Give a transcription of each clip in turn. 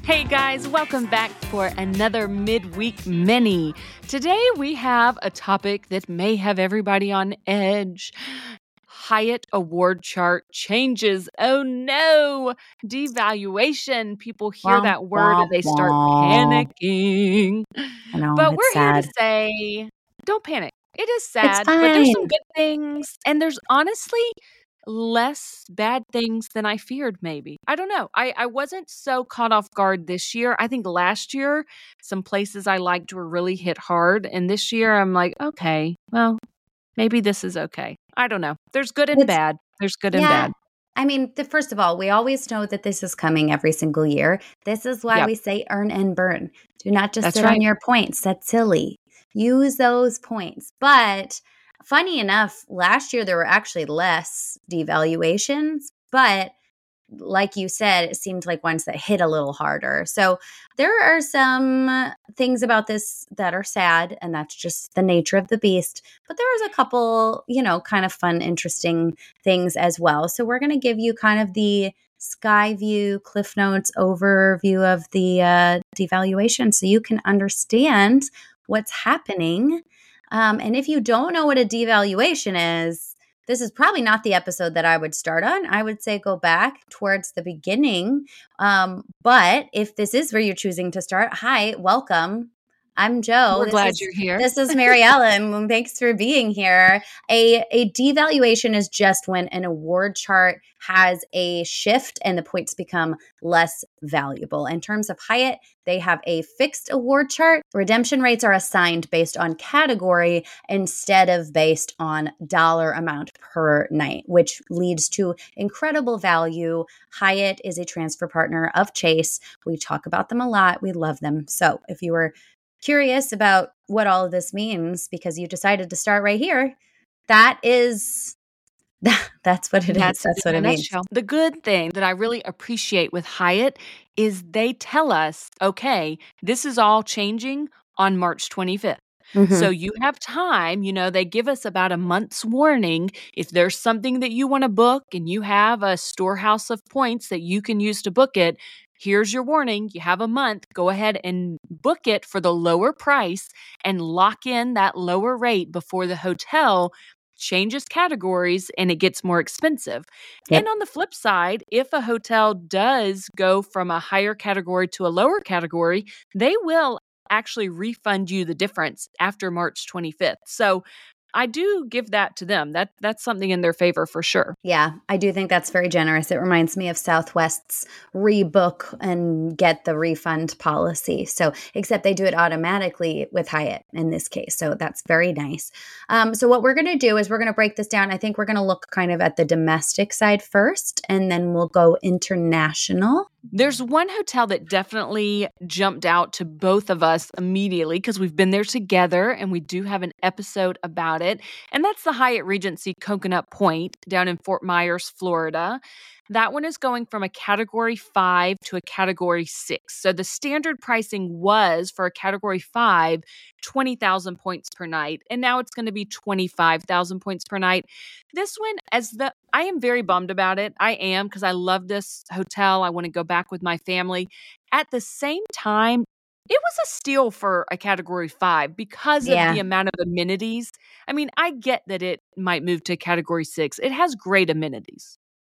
Hey guys, welcome back for another midweek mini. Today we have a topic that may have everybody on edge. Hyatt award chart changes. Oh no, devaluation. People hear Womp, that word and womp, they start womp. panicking. I know, But it's we're here to sad. say, don't panic. It is It's sad, but there's some fine. good things. And there's honestly less bad things than I feared, maybe. I don't know. I wasn't so caught off guard this year. I think last year, some places I liked were really hit hard. And this year, I'm like, okay, well, maybe this is okay. I don't know. There's good and It's bad. There's good and yeah. bad. I mean, first of all, we always know that this is coming every single year. This is why Yep, we say earn and burn. Do not just that's sit on right. your points. That's silly. Use those points. But funny enough, last year there were actually less devaluations, but like you said, it seemed like ones that hit a little harder. So there are some things about this that are sad, and that's just the nature of the beast. But there is a couple, kind of fun, interesting things as well. So we're going to give you kind of the sky view, Cliff Notes overview of the devaluation so you can understand what's happening. And if you don't know what a devaluation is, this is probably not the episode that I would start on. I would say go back towards the beginning. But if this is where you're choosing to start, hi, welcome. I'm Joe. We're glad you're here. This is Mary Ellen. Thanks for being here. A devaluation is just when an award chart has a shift and the points become less valuable. In terms of Hyatt, they have a fixed award chart. Redemption rates are assigned based on category instead of based on dollar amount per night, which leads to incredible value. Hyatt is a transfer partner of Chase. We talk about them a lot. We love them. So if you were curious about what all of this means because you decided to start right here, that's what it is. That's In what a it means. nutshell. The good thing that I really appreciate with Hyatt is they tell us, okay, this is all changing on March 25th. So you have time, they give us about a month's warning. If there's something that you want to book and you have a storehouse of points that you can use to book it, here's your warning. You have a month. Go ahead and book it for the lower price and lock in that lower rate before the hotel changes categories and it gets more expensive. Yep. And on the flip side, if a hotel does go from a higher category to a lower category, they will actually refund you the difference after March 25th. So I do give that to them. That's something in their favor for sure. Yeah, I do think that's very generous. It reminds me of Southwest's rebook and get the refund policy. So, except they do it automatically with Hyatt in this case. So that's very nice. So what we're going to do is we're going to break this down. I think we're going to look kind of at the domestic side first, and then we'll go international. There's one hotel that definitely jumped out to both of us immediately because we've been there together and we do have an episode about it. And that's the Hyatt Regency Coconut Point down in Fort Myers, Florida. That one is going from a category 5 to a category 6. So the standard pricing was for a category 5, 20,000 points per night. And now it's going to be 25,000 points per night. This one, I am very bummed about it. I am, because I love this hotel. I want to go back with my family. At the same time, it was a steal for a category 5 because of the amount of amenities. I mean, I get that it might move to category 6. It has great amenities.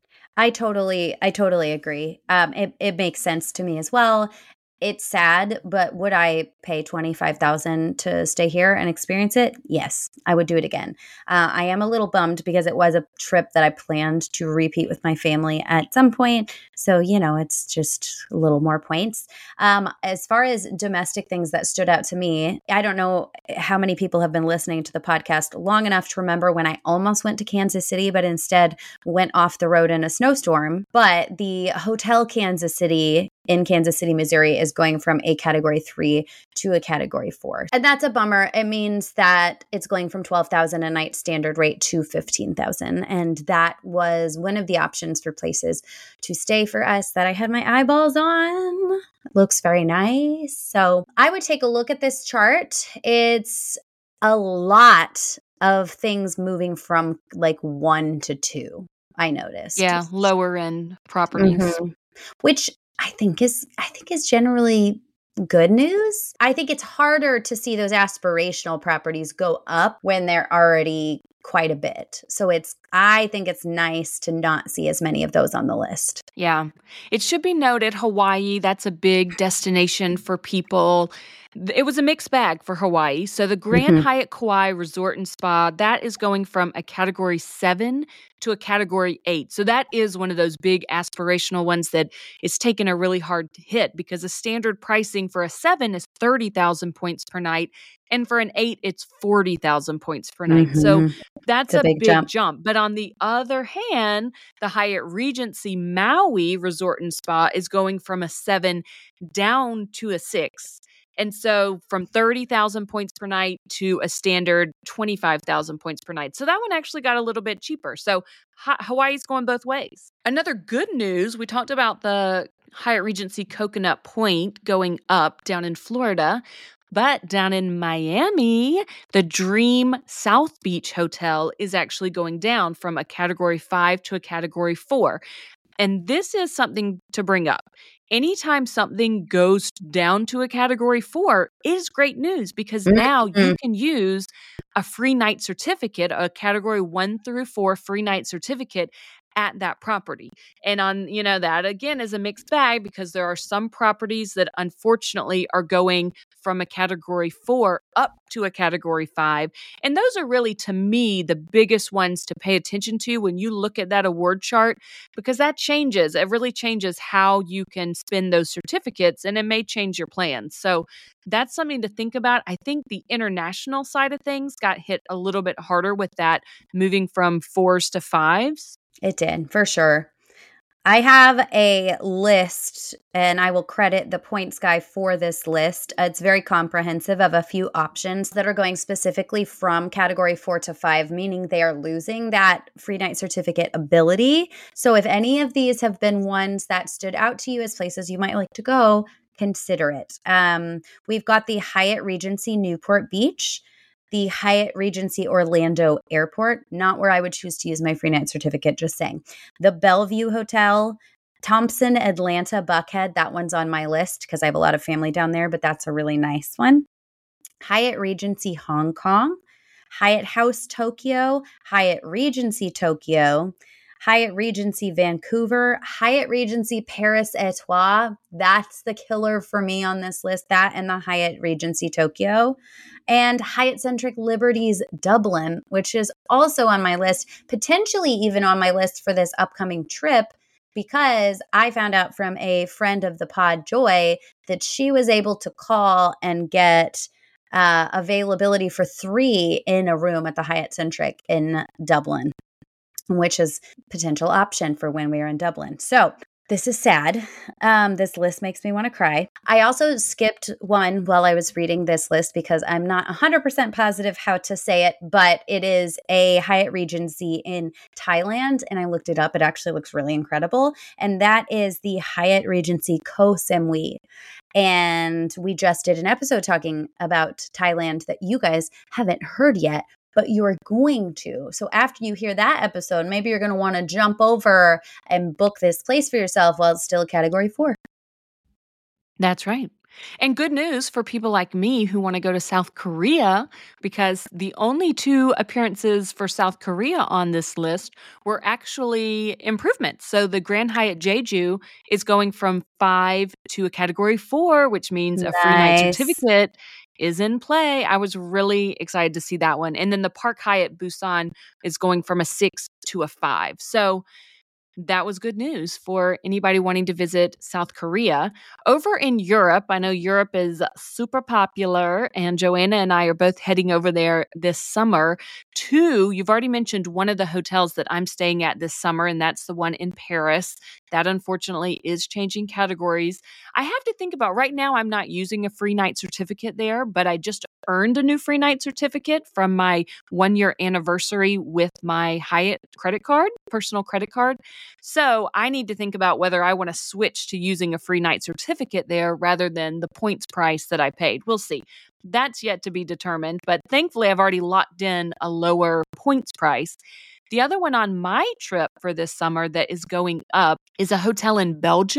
I totally agree. It makes sense to me as well. It's sad, but would I pay $25,000 to stay here and experience it? Yes, I would do it again. I am a little bummed because it was a trip that I planned to repeat with my family at some point. So, it's just a little more points. As far as domestic things that stood out to me, I don't know how many people have been listening to the podcast long enough to remember when I almost went to Kansas City, but instead went off the road in a snowstorm. But the Hotel Kansas City in Kansas City, Missouri is going from a category 3 to a category 4. And that's a bummer. It means that it's going from $12,000 a night standard rate to $15,000. And that was one of the options for places to stay for us that I had my eyeballs on. It looks very nice. So I would take a look at this chart. It's a lot of things moving from like 1 to 2, I noticed. Yeah, lower end properties. Which I think is generally good news. I think it's harder to see those aspirational properties go up when they're already quite a bit. So I think it's nice to not see as many of those on the list. Yeah. It should be noted Hawaii, that's a big destination for people. It was a mixed bag for Hawaii. So the Grand Mhm. Hyatt Kauai Resort and Spa, that is going from a category 7 to a category 8. So that is one of those big aspirational ones that is taking a really hard hit because the standard pricing for a 7 is 30,000 points per night. And for an 8, it's 40,000 points per night. So Mhm. that's It's a a big big jump. jump. But on the other hand, the Hyatt Regency Maui Resort and Spa is going from a 7 down to a 6. And so from 30,000 points per night to a standard 25,000 points per night. So that one actually got a little bit cheaper. So Hawaii's going both ways. Another good news, we talked about the Hyatt Regency Coconut Point going up down in Florida. But down in Miami, the Dream South Beach Hotel is actually going down from a category 5 to a category 4. And this is something to bring up. Anytime something goes down to a category 4, it is great news because now you Mhm. can use a free night certificate, a category 1 through 4 free night certificate at that property. And that again is a mixed bag because there are some properties that unfortunately are going from a category 4 up to a category 5. And those are really, to me, the biggest ones to pay attention to when you look at that award chart because that changes. It really changes how you can spend those certificates and it may change your plans. So that's something to think about. I think the international side of things got hit a little bit harder with that moving from 4s to 5s. It did, for sure. I have a list, and I will credit the points guy for this list. It's very comprehensive of a few options that are going specifically from category 4 to 5, meaning they are losing that free night certificate ability. So if any of these have been ones that stood out to you as places you might like to go, consider it. We've got the Hyatt Regency Newport Beach, the Hyatt Regency Orlando Airport, not where I would choose to use my free night certificate, just saying. The Bellevue Hotel, Thompson Atlanta Buckhead, that one's on my list because I have a lot of family down there, but that's a really nice one. Hyatt Regency Hong Kong, Hyatt House Tokyo, Hyatt Regency Tokyo, Hyatt Regency Vancouver, Hyatt Regency Paris Etoile. That's the killer for me on this list. That and the Hyatt Regency Tokyo. And Hyatt Centric Liberties Dublin, which is also on my list, potentially even on my list for this upcoming trip, because I found out from a friend of the pod, Joy, that she was able to call and get availability for 3 in a room at the Hyatt Centric in Dublin, which is potential option for when we are in Dublin. So this is sad. This list makes me want to cry. I also skipped one while I was reading this list because I'm not 100% positive how to say it, but it is a Hyatt Regency in Thailand, and I looked it up. It actually looks really incredible, and that is the Hyatt Regency Koh Samui. And we just did an episode talking about Thailand that you guys haven't heard yet, but you are going to. So after you hear that episode, maybe you're going to want to jump over and book this place for yourself while it's still category 4. That's right. And good news for people like me who want to go to South Korea because the only 2 appearances for South Korea on this list were actually improvements. So the Grand Hyatt Jeju is going from 5 to a category 4, which means a free night Nice. certificate is in play. I was really excited to see that one. And then the Park Hyatt Busan is going from a 6 to a 5. So that was good news for anybody wanting to visit South Korea. Over in Europe, I know Europe is super popular, and Joanna and I are both heading over there this summer. 2, you've already mentioned one of the hotels that I'm staying at this summer, and that's the one in Paris. That unfortunately is changing categories. I have to think about right now, I'm not using a free night certificate there, but I just earned a new free night certificate from my 1-year anniversary with my Hyatt credit card, personal credit card. So I need to think about whether I want to switch to using a free night certificate there rather than the points price that I paid. We'll see. That's yet to be determined, but thankfully I've already locked in a lower points price. The other one on my trip for this summer that is going up is a hotel in Belgium,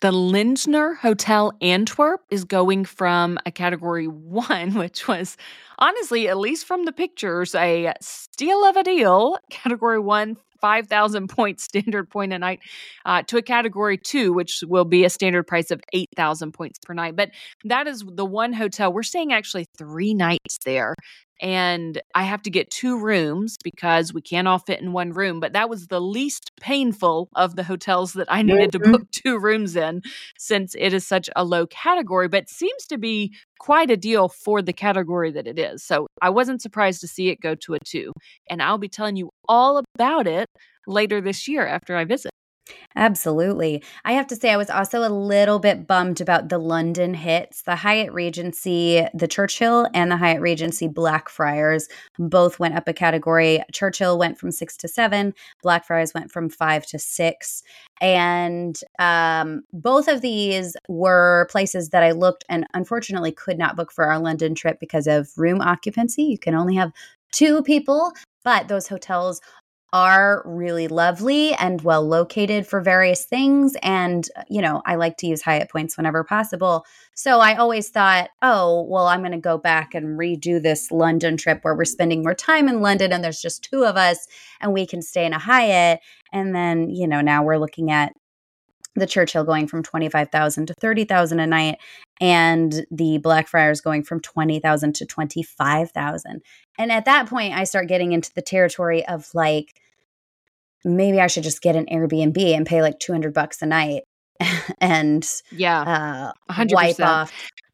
The Lindner Hotel Antwerp is going from a category 1, which was honestly, at least from the pictures, a steal of a deal, category 1, 5,000 points standard point a night, to a category 2, which will be a standard price of 8,000 points per night. But that is the one hotel. We're staying actually 3 nights there. And I have to get 2 rooms because we can't all fit in one room. But that was the least painful of the hotels that I needed to book 2 rooms in, since it is such a low category, but seems to be quite a deal for the category that it is. So I wasn't surprised to see it go to a 2. And I'll be telling you all about it later this year after I visit. Absolutely. I have to say, I was also a little bit bummed about the London hits. The Hyatt Regency, the Churchill, and the Hyatt Regency Blackfriars both went up a category. Churchill went from 6 to 7. Blackfriars went from 5 to 6. And both of these were places that I looked and unfortunately could not book for our London trip because of room occupancy. You can only have 2 people, but those hotels are really lovely and well located for various things. And, I like to use Hyatt points whenever possible. So I always thought, oh, well, I'm going to go back and redo this London trip where we're spending more time in London and there's just 2 of us and we can stay in a Hyatt. And then, now we're looking at the Churchill going from 25,000 to 30,000 a night, and the Blackfriars going from 20,000 to 25,000. And at that point, I start getting into the territory of like, maybe I should just get an Airbnb and pay like $200 a night and Yeah, wipe 100%. off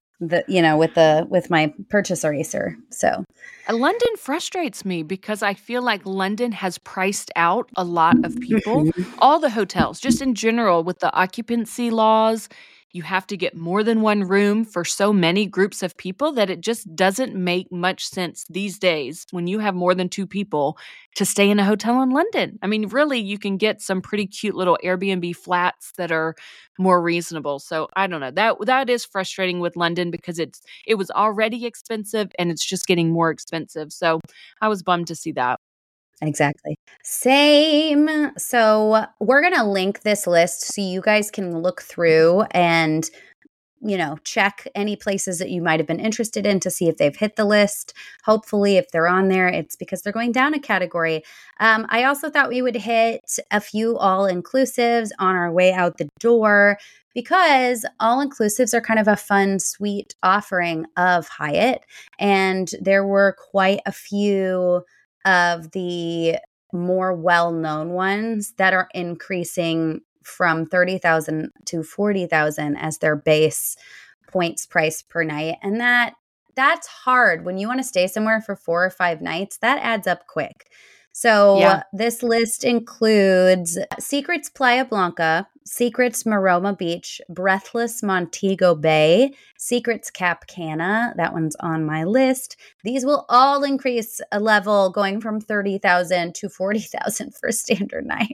with my purchase eraser. So London frustrates me because I feel like London has priced out a lot of people. All the hotels, just in general, with the occupancy laws, you have to get more than one room for so many groups of people that it just doesn't make much sense these days when you have more than 2 people to stay in a hotel in London. I mean, really, you can get some pretty cute little Airbnb flats that are more reasonable. So I don't know. That is frustrating with London because it was already expensive and it's just getting more expensive. So I was bummed to see that. Exactly. Same. So we're going to link this list so you guys can look through and, check any places that you might have been interested in to see if they've hit the list. Hopefully, if they're on there, it's because they're going down a category. I also thought we would hit a few all-inclusives on our way out the door because all-inclusives are kind of a fun, sweet offering of Hyatt. And there were quite a few of the more well-known ones that are increasing from 30,000 to 40,000 as their base points price per night. And that's hard when you want to stay somewhere for 4 or 5 nights. That adds up quick. So This list includes Secrets Playa Blanca, Secrets Maroma Beach, Breathless Montego Bay, Secrets Cap Cana. That one's on my list. These will all increase a level going from 30,000 to 40,000 for a standard night.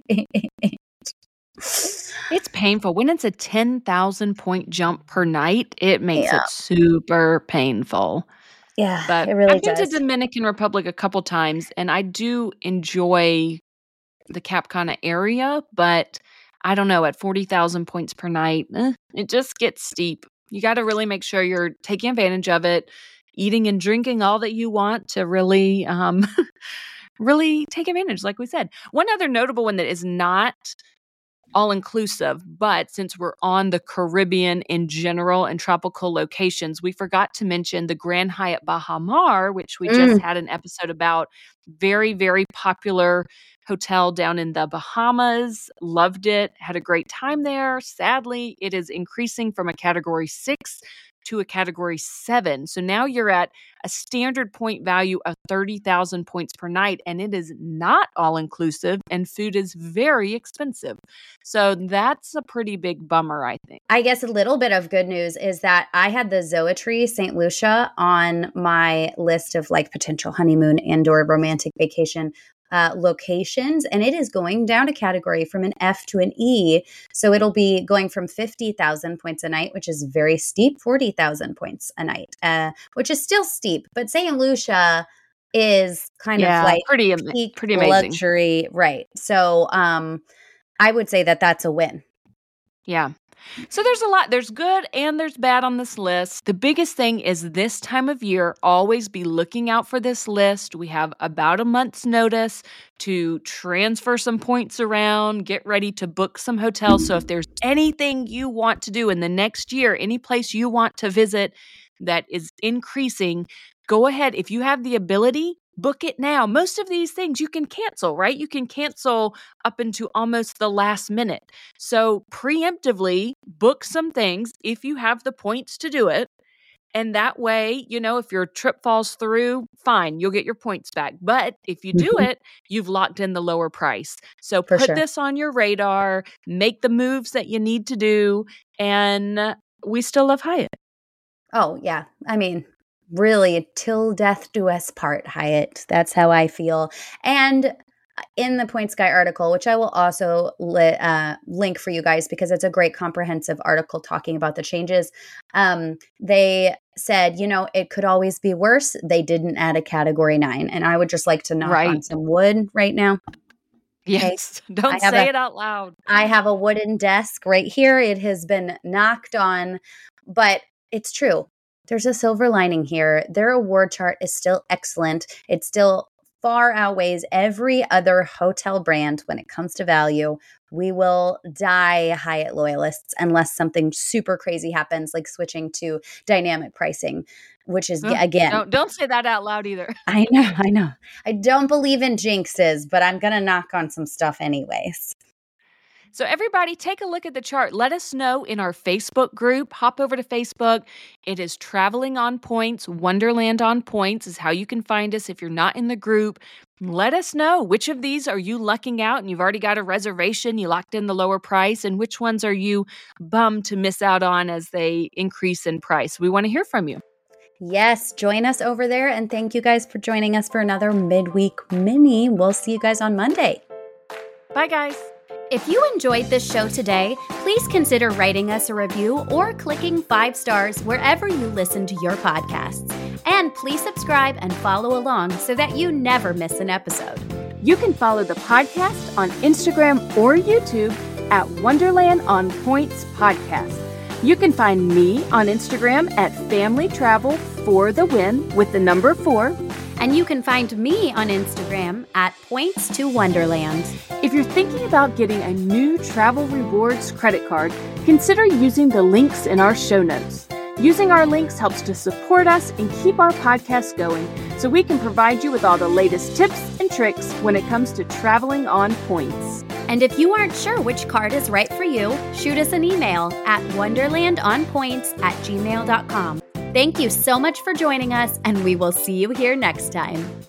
It's painful. When it's a 10,000 point jump per night, it makes it super painful. Yeah, But it really I've been does. to Dominican Republic a couple times, and I do enjoy the Cap Cana area, but I don't know, at 40,000 points per night, it just gets steep. You got to really make sure you're taking advantage of it, eating and drinking all that you want to really, really take advantage, like we said. One other notable one that is not all-inclusive, but since we're on the Caribbean in general and tropical locations, we forgot to mention the Grand Hyatt Baha Mar, which we just had an episode about. Very, very popular hotel down in the Bahamas. Loved it. Had a great time there. Sadly, it is increasing from a category 6 to a category 7. So now you're at a standard point value of 30,000 points per night, and it is not all inclusive, and food is very expensive. So that's a pretty big bummer, I think. I guess a little bit of good news is that I had the Zoetree St. Lucia on my list of like potential honeymoon and/or romantic vacation locations, and it is going down a category from an F to an E. So it'll be going from 50,000 points a night, which is very steep, 40,000 points a night, which is still steep. But St. Lucia is kind of like pretty amazing luxury, right? So I would say that that's a win. Yeah. So there's a lot. There's good and there's bad on this list. The biggest thing is this time of year, always be looking out for this list. We have about a month's notice to transfer some points around, get ready to book some hotels. So if there's anything you want to do in the next year, any place you want to visit that is increasing, go ahead. If you have the ability, book it now. Most of these things you can cancel, right? You can cancel up into almost the last minute. So preemptively book some things if you have the points to do it. And that way, if your trip falls through, fine, you'll get your points back. But if you do it, you've locked in the lower price. So put this on your radar, make the moves that you need to do, and we still love Hyatt. Oh, yeah. I mean, really, till death do us part, Hyatt. That's how I feel. And in the Points Guy article, which I will also link for you guys because it's a great comprehensive article talking about the changes, they said, it could always be worse. They didn't add a Category 9. And I would just like to knock on some wood right now. Yes. Okay. Don't say it out loud. I have a wooden desk right here. It has been knocked on, but it's true. There's a silver lining here. Their award chart is still excellent. It still far outweighs every other hotel brand when it comes to value. We will die Hyatt loyalists unless something super crazy happens, like switching to dynamic pricing, which is, again. Don't say that out loud either. I know. I don't believe in jinxes, but I'm going to knock on some stuff anyways. So everybody, take a look at the chart. Let us know in our Facebook group. Hop over to Facebook. It is Traveling on Points. Wonderland on Points is how you can find us if you're not in the group. Let us know which of these are you lucking out and you've already got a reservation, you locked in the lower price, and which ones are you bummed to miss out on as they increase in price. We want to hear from you. Yes, join us over there, and thank you guys for joining us for another midweek mini. We'll see you guys on Monday. Bye, guys. If you enjoyed this show today, please consider writing us a review or clicking 5 stars wherever you listen to your podcasts. And please subscribe and follow along so that you never miss an episode. You can follow the podcast on Instagram or YouTube at Wonderland on Points Podcast. You can find me on Instagram at Family Travel for the Win with the number 4. And you can find me on Instagram at Points to Wonderland. If you're thinking about getting a new Travel Rewards credit card, consider using the links in our show notes. Using our links helps to support us and keep our podcast going so we can provide you with all the latest tips and tricks when it comes to traveling on points. And if you aren't sure which card is right for you, shoot us an email at wonderlandonpoints@gmail.com. Thank you so much for joining us, and we will see you here next time.